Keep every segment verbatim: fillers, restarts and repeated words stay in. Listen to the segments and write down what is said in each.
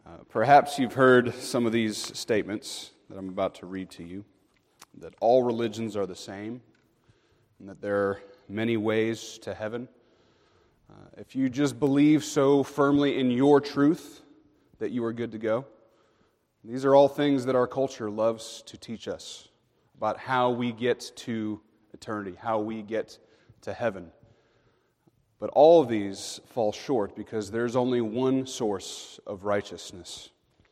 Uh, perhaps you've heard some of these statements that I'm about to read to you, that all religions are the same, and that there are many ways to heaven. Uh, if you just believe so firmly in your truth that you are good to go. These are all things that our culture loves to teach us about how we get to eternity, how we get to heaven. But all of these fall short because there's only one source of righteousness.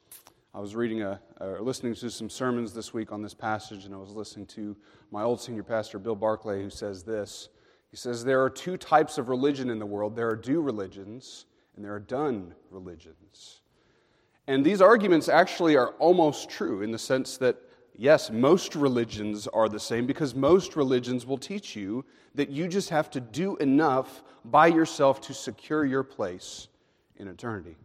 I was reading a, or listening to some sermons this week on this passage, and I was listening to my old senior pastor, Bill Barclay, who says this. He says, there are two types of religion in the world. There are do religions, and there are done religions. And these arguments actually are almost true in the sense that, yes, most religions are the same because most religions will teach you that you just have to do enough by yourself to secure your place in eternity.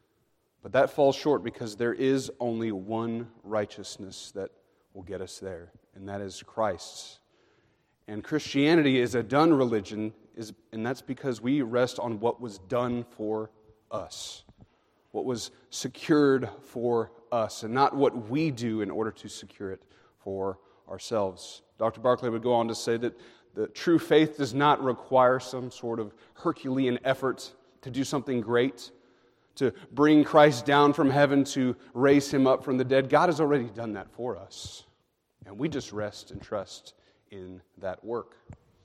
But that falls short because there is only one righteousness that will get us there, and that is Christ's. And Christianity is a done religion, is, and that's because we rest on what was done for us, what was secured for us, and not what we do in order to secure it for ourselves. Doctor Barclay would go on to say that the true faith does not require some sort of Herculean effort to do something great, to bring Christ down from heaven, to raise him up from the dead. God has already done that for us, and we just rest and trust in that work.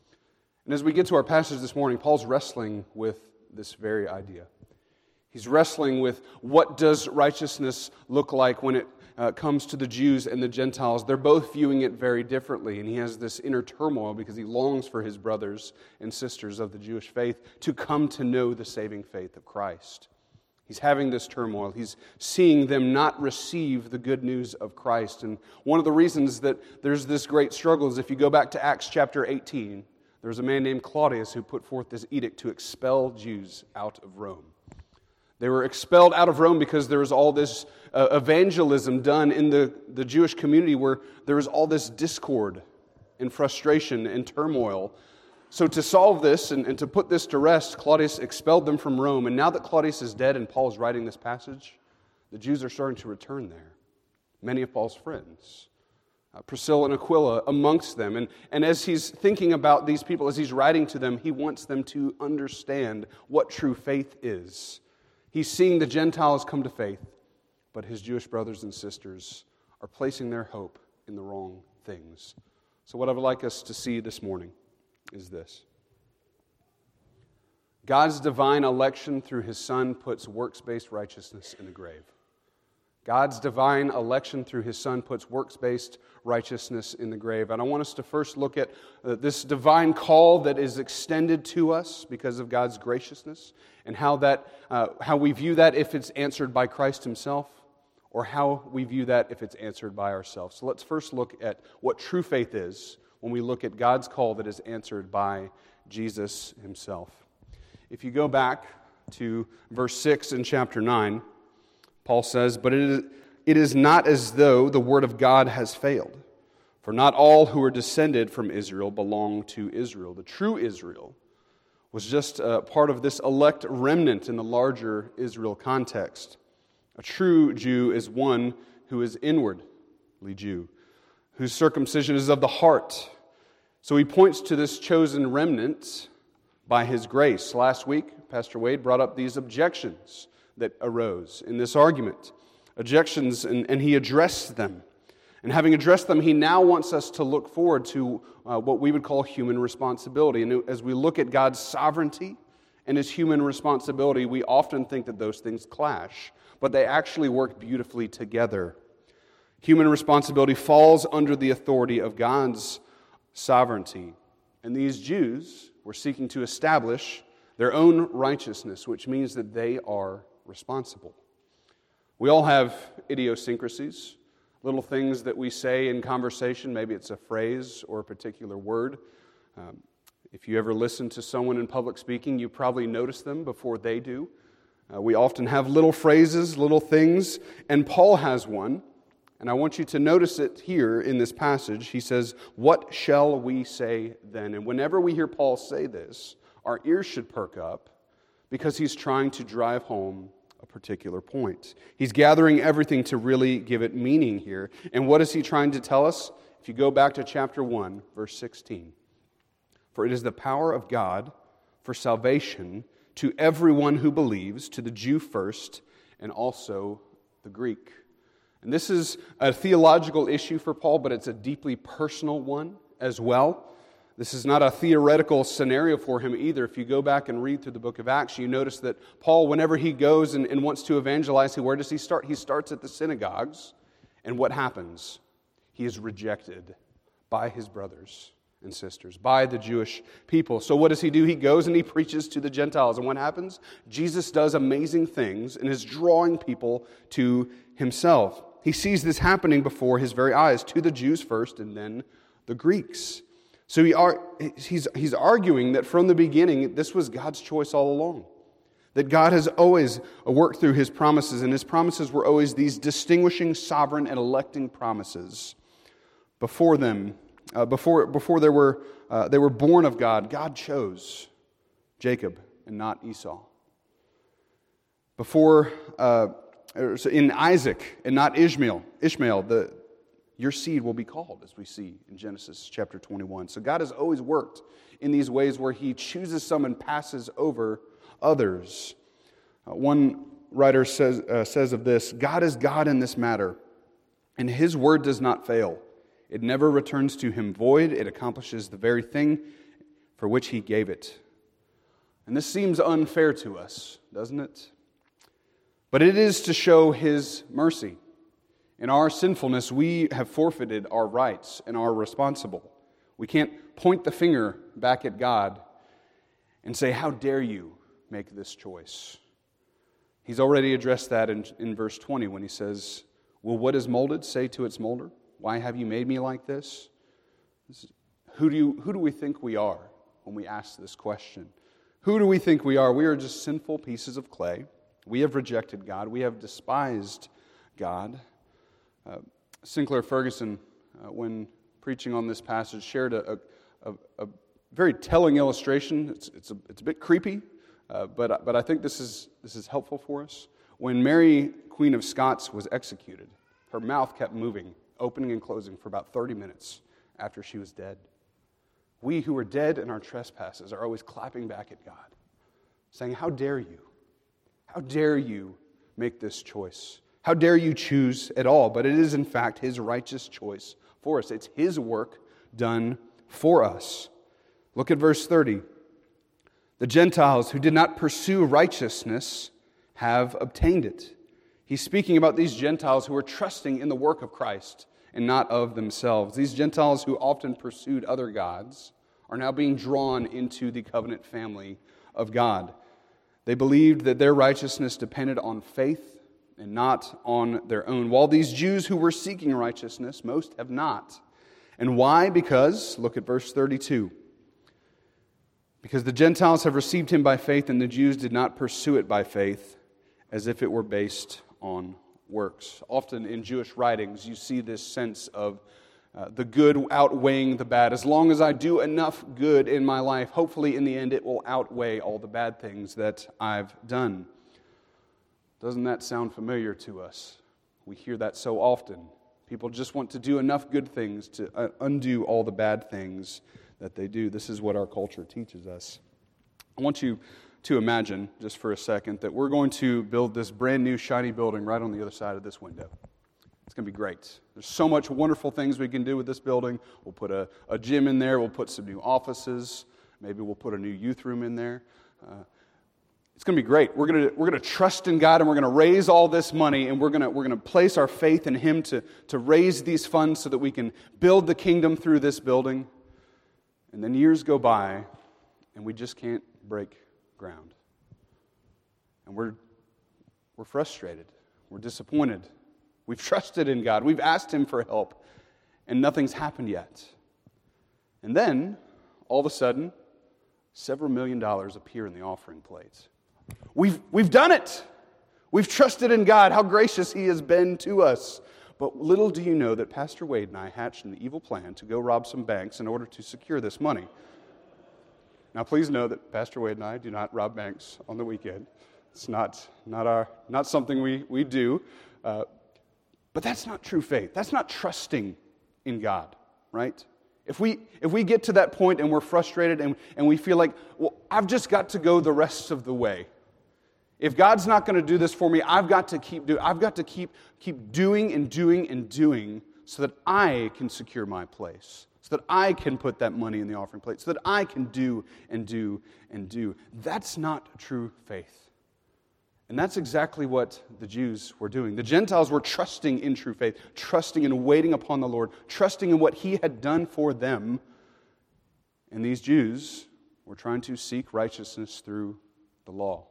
And as we get to our passage this morning, Paul's wrestling with this very idea. He's wrestling with what does righteousness look like when it uh, comes to the Jews and the Gentiles. They're both viewing it very differently, and he has this inner turmoil because he longs for his brothers and sisters of the Jewish faith to come to know the saving faith of Christ. He's having this turmoil. He's seeing them not receive the good news of Christ. And one of the reasons that there's this great struggle is if you go back to Acts chapter eighteen, there's a man named Claudius who put forth this edict to expel Jews out of Rome. They were expelled out of Rome because there was all this uh, evangelism done in the, the Jewish community where there was all this discord and frustration and turmoil. So to solve this and, and to put this to rest, Claudius expelled them from Rome. And now that Claudius is dead and Paul is writing this passage, the Jews are starting to return there. Many of Paul's friends, uh, Priscilla and Aquila amongst them. And, and as he's thinking about these people, as he's writing to them, he wants them to understand what true faith is. He's seeing the Gentiles come to faith, but his Jewish brothers and sisters are placing their hope in the wrong things. So what I would like us to see this morning is this. God's divine election through his Son puts works-based righteousness in the grave. God's divine election through his Son puts works-based righteousness in the grave. And I want us to first look at uh, this divine call that is extended to us because of God's graciousness, and how that, uh, how we view that if it's answered by Christ himself, or how we view that if it's answered by ourselves. So let's first look at what true faith is when we look at God's call that is answered by Jesus himself. If you go back to verse six in chapter nine, Paul says, "But it is, it is not as though the word of God has failed. For not all who are descended from Israel belong to Israel. The true Israel was just a part of this elect remnant in the larger Israel context. A true Jew is one who is inwardly Jew, whose circumcision is of the heart." So he points to this chosen remnant by his grace. Last week, Pastor Wade brought up these objections that arose in this argument. Objections, and, and he addressed them. And having addressed them, he now wants us to look forward to uh, what we would call human responsibility. And as we look at God's sovereignty and his human responsibility, we often think that those things clash, but they actually work beautifully together. Human responsibility falls under the authority of God's sovereignty. And these Jews were seeking to establish their own righteousness, which means that they are responsible. We all have idiosyncrasies, little things that we say in conversation. Maybe it's a phrase or a particular word. Um, if you ever listen to someone in public speaking, you probably notice them before they do. Uh, we often have little phrases, little things, and Paul has one. And I want you to notice it here in this passage. He says, "What shall we say then?" And whenever we hear Paul say this, our ears should perk up because he's trying to drive home a particular point. He's gathering everything to really give it meaning here. And what is he trying to tell us? If you go back to chapter one, verse sixteen. For it is the power of God for salvation to everyone who believes, to the Jew first, and also the Greek. And this is a theological issue for Paul, but it's a deeply personal one as well. This is not a theoretical scenario for him either. If you go back and read through the book of Acts, you notice that Paul, whenever he goes and, and wants to evangelize, where does he start? He starts at the synagogues. And what happens? He is rejected by his brothers and sisters, by the Jewish people. So what does he do? He goes and he preaches to the Gentiles. And what happens? Jesus does amazing things and is drawing people to himself. He sees this happening before his very eyes, to the Jews first and then the Greeks. So he are, he's, he's arguing that from the beginning, this was God's choice all along. That God has always worked through his promises, and his promises were always these distinguishing, sovereign, and electing promises. Before them, uh, before, before they were, uh, they were born of God, God chose Jacob and not Esau. Before, uh, in Isaac and not Ishmael, Ishmael, the your seed will be called, as we see in Genesis chapter twenty-one. So God has always worked in these ways where he chooses some and passes over others. Uh, one writer says, uh, says of this, God is God in this matter, and his word does not fail. It never returns to him void. It accomplishes the very thing for which he gave it. And this seems unfair to us, doesn't it? But it is to show his mercy. In our sinfulness, we have forfeited our rights and are responsible. We can't point the finger back at God and say, how dare you make this choice? He's already addressed that in, in verse twenty when he says, will what is molded say to its molder, why have you made me like this? this is, who, do you, who do we think we are when we ask this question? Who do we think we are? We are just sinful pieces of clay. We have rejected God. We have despised God. Uh, Sinclair Ferguson, uh, when preaching on this passage, shared a, a, a very telling illustration. It's, it's, a, it's a bit creepy, uh, but, but I think this is, this is helpful for us. When Mary, Queen of Scots, was executed, her mouth kept moving, opening and closing for about thirty minutes after she was dead. We who are dead in our trespasses are always clapping back at God, saying, how dare you? How dare you make this choice? How dare you choose at all? But it is, in fact, his righteous choice for us. It's his work done for us. Look at verse thirty. The Gentiles who did not pursue righteousness have obtained it. He's speaking about these Gentiles who are trusting in the work of Christ and not of themselves. These Gentiles who often pursued other gods are now being drawn into the covenant family of God. They believed that their righteousness depended on faith and not on their own. While these Jews who were seeking righteousness, most have not. And why? Because, look at verse thirty-two. Because the Gentiles have received him by faith, and the Jews did not pursue it by faith, as if it were based on works. Often in Jewish writings, you see this sense of uh, the good outweighing the bad. As long as I do enough good in my life, hopefully in the end it will outweigh all the bad things that I've done. Doesn't that sound familiar to us? We hear that so often. People just want to do enough good things to uh, undo all the bad things that they do. This is what our culture teaches us. I want you to imagine, just for a second, that we're going to build this brand new shiny building right on the other side of this window. It's going to be great. There's so much wonderful things we can do with this building. We'll put a, a gym in there. We'll put some new offices. Maybe we'll put a new youth room in there. Uh, It's going to be great. We're going to we're going to trust in God, and we're going to raise all this money, and we're going to we're going to place our faith in him to to raise these funds so that we can build the kingdom through this building. And then years go by, and we just can't break ground. And we're we're frustrated. We're disappointed. We've trusted in God. We've asked him for help, and nothing's happened yet. And then all of a sudden, several million dollars appear in the offering plate. We've, we've done it. We've trusted in God, how gracious he has been to us. But little do you know that Pastor Wade and I hatched an evil plan to go rob some banks in order to secure this money. Now, please know that Pastor Wade and I do not rob banks on the weekend. It's not not our not something we we do, uh, but that's not true faith. That's not trusting in God, right? If we if we get to that point and we're frustrated and, and we feel like, well, I've just got to go the rest of the way. If God's not going to do this for me, I've got to keep do I've got to keep keep doing and doing and doing so that I can secure my place, so that I can put that money in the offering plate, so that I can do and do and do. That's not true faith. And that's exactly what the Jews were doing. The Gentiles were trusting in true faith, trusting and waiting upon the Lord, trusting in what He had done for them. And these Jews were trying to seek righteousness through the law.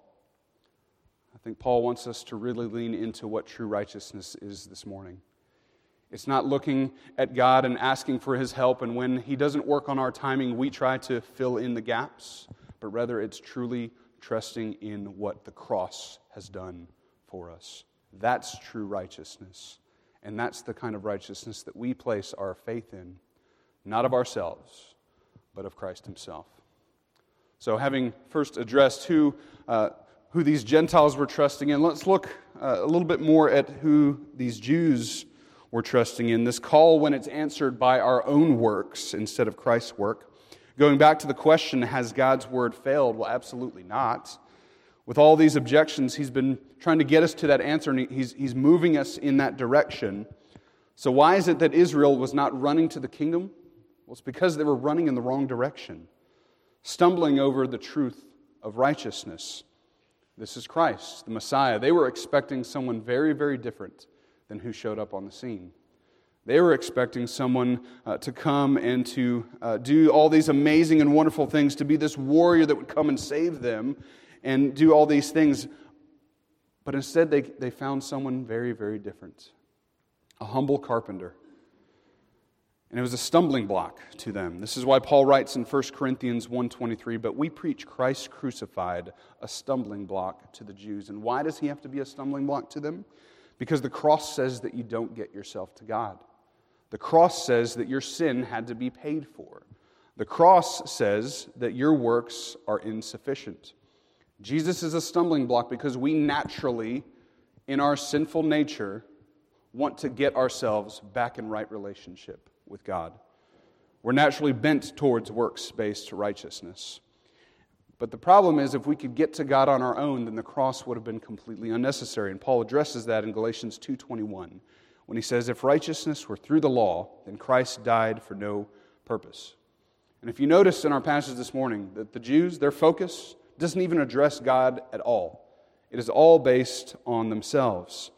I think Paul wants us to really lean into what true righteousness is this morning. It's not looking at God and asking for His help, and when He doesn't work on our timing, we try to fill in the gaps, but rather it's truly trusting in what the cross has done for us. That's true righteousness. And that's the kind of righteousness that we place our faith in, not of ourselves, but of Christ Himself. So having first addressed who uh, who these Gentiles were trusting in, let's look uh, a little bit more at who these Jews were trusting in. This call, when it's answered by our own works instead of Christ's work. Going back to the question, has God's word failed? Well, absolutely not. With all these objections, He's been trying to get us to that answer, and he's, he's moving us in that direction. So why is it that Israel was not running to the kingdom? Well, it's because they were running in the wrong direction, stumbling over the truth of righteousness. This is Christ, the Messiah. They were expecting someone very, very different than who showed up on the scene. They were expecting someone uh, to come and to uh, do all these amazing and wonderful things, to be this warrior that would come and save them and do all these things. But instead, they, they found someone very, very different. A humble carpenter. And it was a stumbling block to them. This is why Paul writes in First Corinthians one twenty-three, but we preach Christ crucified, a stumbling block to the Jews. And why does He have to be a stumbling block to them? Because the cross says that you don't get yourself to God. The cross says that your sin had to be paid for. The cross says that your works are insufficient. Jesus is a stumbling block because we naturally, in our sinful nature, want to get ourselves back in right relationship with God. We're naturally bent towards works-based righteousness. But the problem is, if we could get to God on our own, then the cross would have been completely unnecessary. And Paul addresses that in Galatians two twenty-one. When he says, if righteousness were through the law, then Christ died for no purpose. And if you notice in our passage this morning that the Jews, their focus doesn't even address God at all. It is all based on themselves.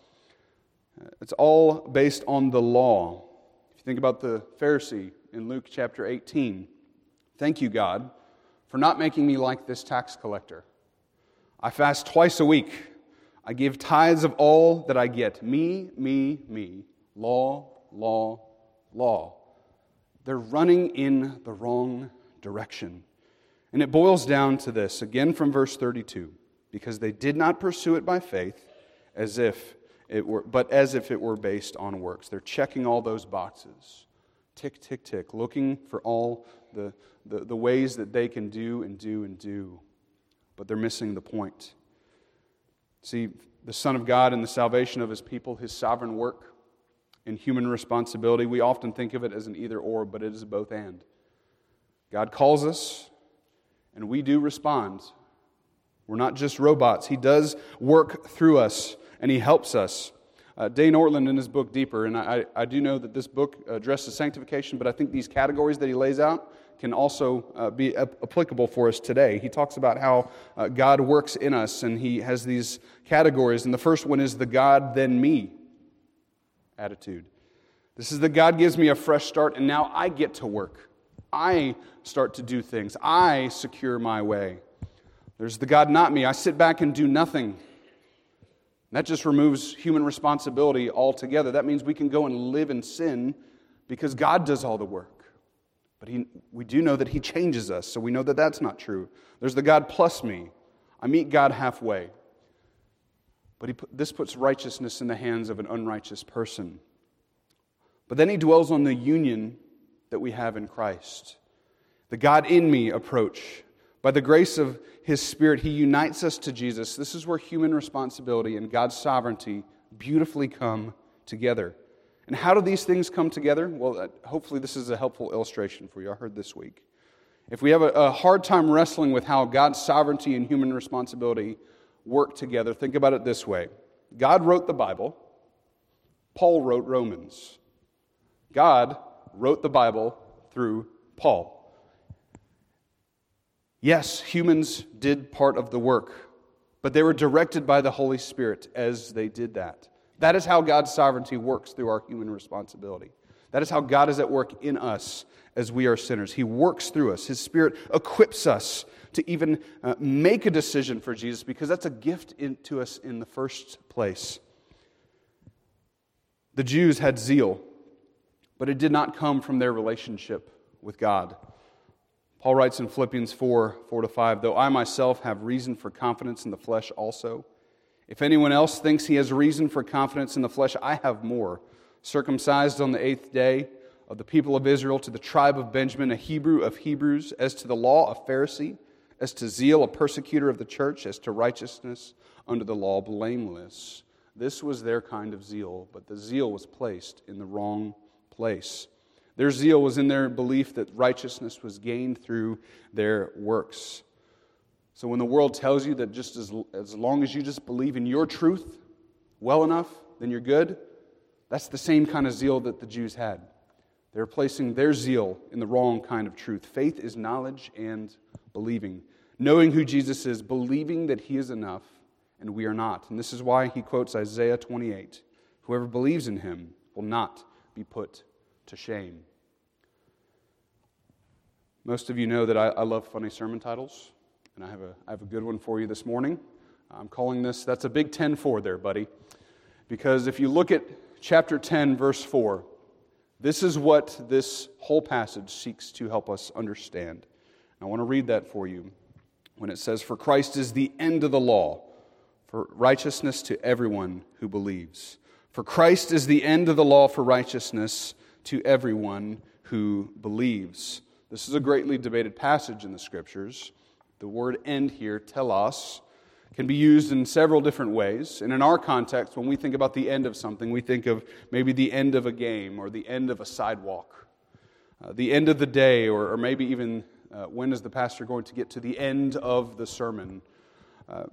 It's all based on the law. If you think about the Pharisee in Luke chapter eighteen, thank you, God, for not making me like this tax collector. I fast twice a week. I give tithes of all that I get. Me, me, me. Law, law, law. They're running in the wrong direction. And it boils down to this, again from verse thirty-two. Because they did not pursue it by faith, as if it were, but as if it were based on works. They're checking all those boxes. Tick, tick, tick. Looking for all the, the, the ways that they can do and do and do. But they're missing the point. See, the Son of God and the salvation of His people, His sovereign work and human responsibility, we often think of it as an either or, but it is a both and. God calls us, and we do respond. We're not just robots. He does work through us, and He helps us. Uh, Dane Ortland in his book Deeper, and I, I do know that this book addresses sanctification, but I think these categories that he lays out can also uh, be ap- applicable for us today. He talks about how uh, God works in us, and he has these categories, and the first one is the God then me attitude. This is the God gives me a fresh start, and now I get to work. I start to do things. I secure my way. There's the God not me. I sit back and do nothing. That just removes human responsibility altogether. That means we can go and live in sin because God does all the work. But he, we do know that He changes us, so we know that that's not true. There's the God plus me. I meet God halfway. But he put, this puts righteousness in the hands of an unrighteous person. But then He dwells on the union that we have in Christ. The God in me approach. By the grace of His Spirit, He unites us to Jesus. This is where human responsibility and God's sovereignty beautifully come together. And how do these things come together? Well, hopefully this is a helpful illustration for you. I heard this week. If we have a, a hard time wrestling with how God's sovereignty and human responsibility work together, think about it this way. God wrote the Bible. Paul wrote Romans. God wrote the Bible through Paul. Yes, humans did part of the work, but they were directed by the Holy Spirit as they did that. That is how God's sovereignty works through our human responsibility. That is how God is at work in us as we are sinners. He works through us. His Spirit equips us to even uh, make a decision for Jesus, because that's a gift in, to us in the first place. The Jews had zeal, but it did not come from their relationship with God. Paul writes in Philippians four, four to five, though I myself have reason for confidence in the flesh also. If anyone else thinks he has reason for confidence in the flesh, I have more. Circumcised on the eighth day, of the people of Israel, to the tribe of Benjamin, a Hebrew of Hebrews, as to the law, a Pharisee, as to zeal, a persecutor of the church, as to righteousness under the law, blameless. This was their kind of zeal, but the zeal was placed in the wrong place. Their zeal was in their belief that righteousness was gained through their works. So when the world tells you that just as, as long as you just believe in your truth well enough, then you're good, that's the same kind of zeal that the Jews had. They're placing their zeal in the wrong kind of truth. Faith is knowledge and believing. Knowing who Jesus is, believing that He is enough, and we are not. And this is why he quotes Isaiah twenty-eight. Whoever believes in Him will not be put to shame. Most of you know that I, I love funny sermon titles, and I have a I have a good one for you this morning. I'm calling this, that's a big ten four there, buddy. Because if you look at chapter ten, verse four, this is what this whole passage seeks to help us understand. I want to read that for you. When it says, "For Christ is the end of the law, for righteousness to everyone who believes." For Christ is the end of the law for righteousness to everyone who believes. This is a greatly debated passage in the Scriptures. The word "end" here, telos, can be used in several different ways. And in our context, when we think about the end of something, we think of maybe the end of a game or the end of a sidewalk, uh, the end of the day, or, or maybe even uh, when is the pastor going to get to the end of the sermon. Uh,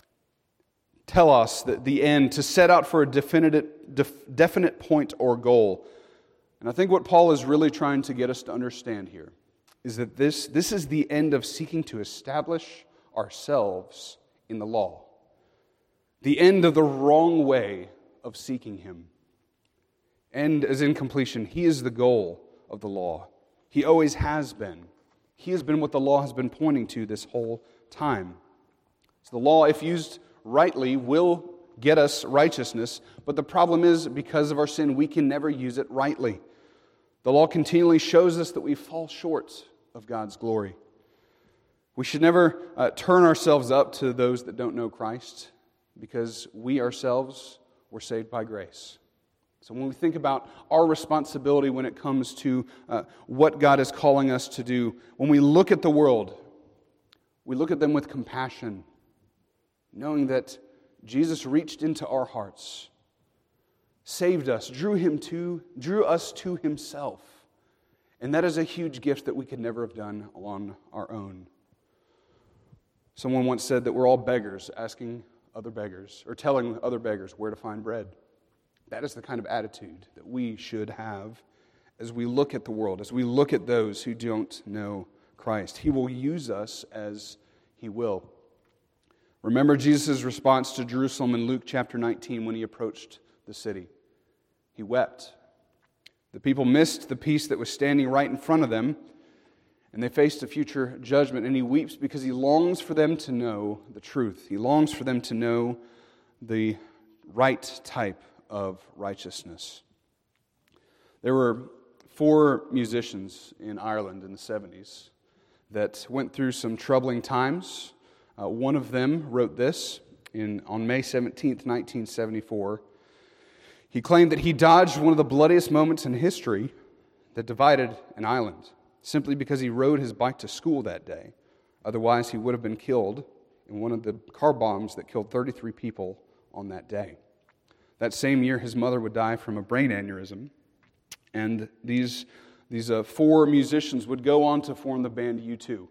telos, the, the end, to set out for a definite, def, definite point or goal. And I think what Paul is really trying to get us to understand here is that this, this is the end of seeking to establish ourselves in the law. The end of the wrong way of seeking Him. End as in completion. He is the goal of the law. He always has been. He has been what the law has been pointing to this whole time. So the law, if used rightly, will get us righteousness, but the problem is, because of our sin, we can never use it rightly. The law continually shows us that we fall short of God's glory. We should never uh, turn ourselves up to those that don't know Christ, because we ourselves were saved by grace. So when we think about our responsibility when it comes to uh, what God is calling us to do, when we look at the world, we look at them with compassion, knowing that Jesus reached into our hearts, saved us, drew him to, drew us to Himself. And that is a huge gift that we could never have done on our own. Someone once said that we're all beggars, asking other beggars, or telling other beggars where to find bread. That is the kind of attitude that we should have as we look at the world, as we look at those who don't know Christ. He will use us as He will. Remember Jesus' response to Jerusalem in Luke chapter nineteen when He approached the city. He wept. The people missed the peace that was standing right in front of them, and they faced a future judgment. And He weeps because He longs for them to know the truth. He longs for them to know the right type of righteousness. There were four musicians in Ireland in the seventies that went through some troubling times. Uh, one of them wrote this in on May seventeenth, nineteen seventy-four. He claimed that he dodged one of the bloodiest moments in history that divided an island, simply because he rode his bike to school that day, Otherwise, he would have been killed in one of the car bombs that killed thirty-three people on that day. That same year, his mother would die from a brain aneurysm, and these, these uh, four musicians would go on to form the band U two.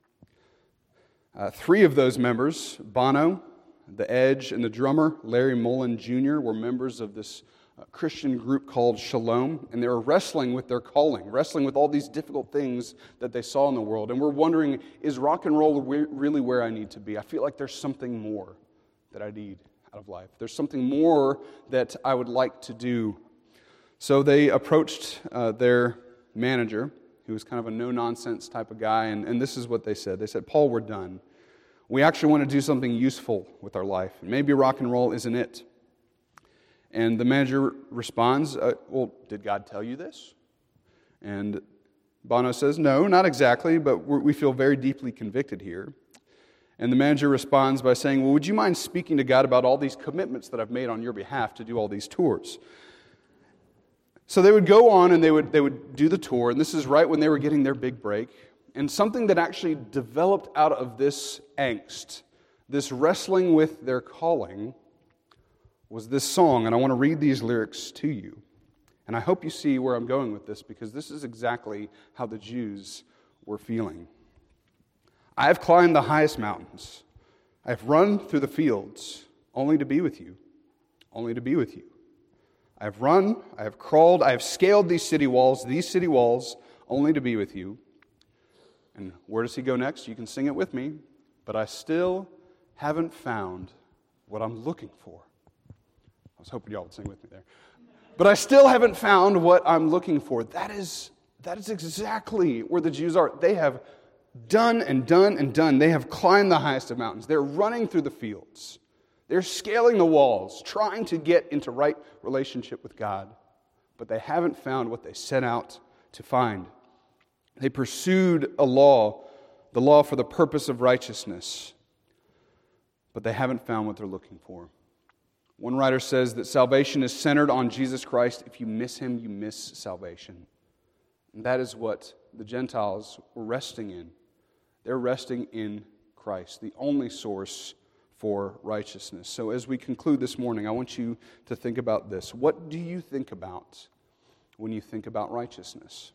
Uh, three of those members, Bono, The Edge, and the drummer, Larry Mullen Junior, were members of this uh, Christian group called Shalom, and they were wrestling with their calling, wrestling with all these difficult things that they saw in the world, and were wondering, is rock and roll really where I need to be? I feel like there's something more that I need out of life. There's something more that I would like to do. So they approached uh, their manager, who was kind of a no-nonsense type of guy, and, and this is what they said. They said, Paul, we're done. We actually want to do something useful with our life. Maybe rock and roll isn't it. And the manager responds, uh, well, did God tell you this? And Bono says, no, not exactly, but we're, we feel very deeply convicted here. And the manager responds by saying, well, would you mind speaking to God about all these commitments that I've made on your behalf to do all these tours? So they would go on and they would they would do the tour, and this is right when they were getting their big break. And something that actually developed out of this angst, this wrestling with their calling, was this song, and I want to read these lyrics to you. And I hope you see where I'm going with this, because this is exactly how the Jews were feeling. I have climbed the highest mountains. I have run through the fields, only to be with you, only to be with you. I have run, I have crawled, I have scaled these city walls, these city walls, only to be with you. And where does he go next? You can sing it with me. But I still haven't found what I'm looking for. I was hoping y'all would sing with me there. But I still haven't found what I'm looking for. That is, that is exactly where the Jews are. They have done and done and done. They have climbed the highest of mountains. They're running through the fields. They're scaling the walls, trying to get into right relationship with God. But they haven't found what they set out to find. They pursued a law, the law for the purpose of righteousness. But they haven't found what they're looking for. One writer says that salvation is centered on Jesus Christ. If you miss him, you miss salvation. And that is what the Gentiles were resting in. They're resting in Christ, the only source for righteousness. So as we conclude this morning, I want you to think about this. What do you think about when you think about righteousness?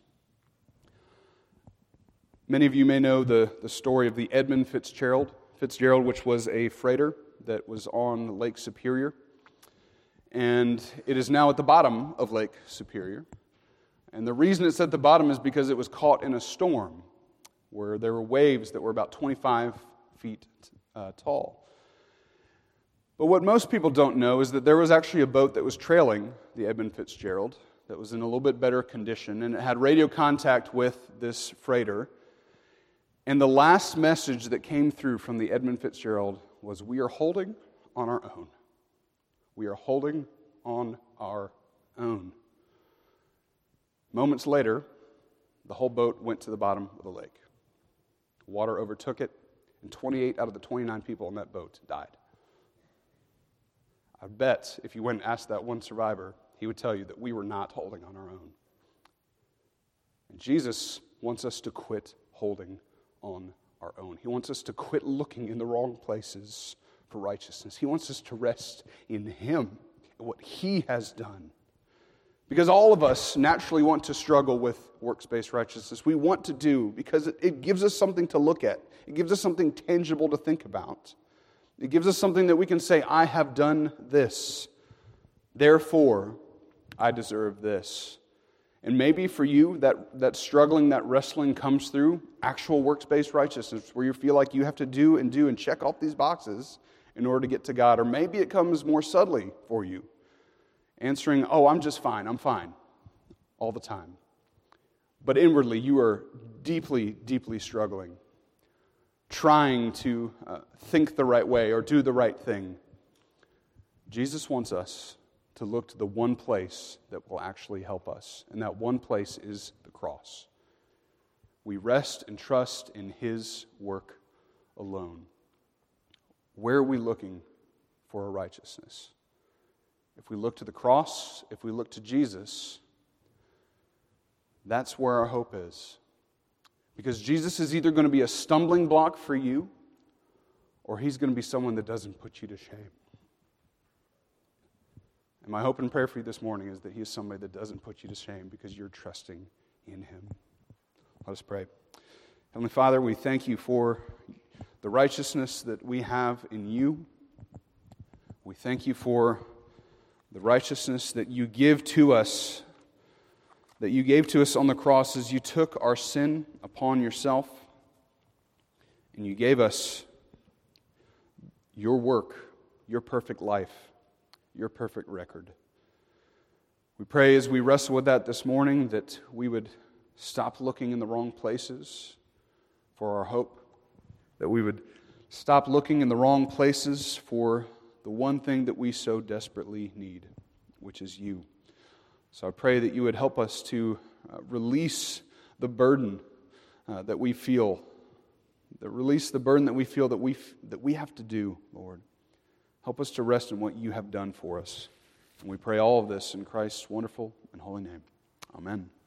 Many of you may know the, the story of the Edmund Fitzgerald, Fitzgerald, which was a freighter that was on Lake Superior. And it is now at the bottom of Lake Superior. And the reason it's at the bottom is because it was caught in a storm where there were waves that were about twenty-five feet uh, tall. But what most people don't know is that there was actually a boat that was trailing the Edmund Fitzgerald that was in a little bit better condition, and it had radio contact with this freighter. And the last message that came through from the Edmund Fitzgerald was, we are holding on our own. We are holding on our own. Moments later, the whole boat went to the bottom of the lake. Water overtook it, and twenty-eight out of the twenty-nine people on that boat died. I bet if you went and asked that one survivor, he would tell you that we were not holding on our own. And Jesus wants us to quit holding on our own. He wants us to quit looking in the wrong places for righteousness. He wants us to rest in him and what he has done. Because all of us naturally want to struggle with works-based righteousness. We want to do, because it, it gives us something to look at. It gives us something tangible to think about. It gives us something that we can say, I have done this. Therefore, I deserve this. And maybe for you, that, that struggling, that wrestling comes through actual works-based righteousness, where you feel like you have to do and do and check off these boxes in order to get to God. Or maybe it comes more subtly for you, answering, oh, I'm just fine, I'm fine, all the time. But inwardly, you are deeply, deeply struggling, trying to uh, think the right way or do the right thing. Jesus wants us to look to the one place that will actually help us, and that one place is the cross. We rest and trust in his work alone. Where are we looking for our righteousness? If we look to the cross, if we look to Jesus, that's where our hope is. Because Jesus is either going to be a stumbling block for you, or He's going to be someone that doesn't put you to shame. And my hope and prayer for you this morning is that He is somebody that doesn't put you to shame because you're trusting in Him. Let us pray. Heavenly Father, we thank You for the righteousness that we have in You. We thank You for the righteousness that You give to us, that You gave to us on the cross as You took our sin upon Yourself, and You gave us Your work, Your perfect life, Your perfect record. We pray as we wrestle with that this morning that we would stop looking in the wrong places for our hope, that we would stop looking in the wrong places for the one thing that we so desperately need, which is You. So I pray that You would help us to uh, release the burden uh, that we feel, that release the burden that we feel that we f- that we have to do, Lord. Help us to rest in what You have done for us. And we pray all of this in Christ's wonderful and holy name. Amen.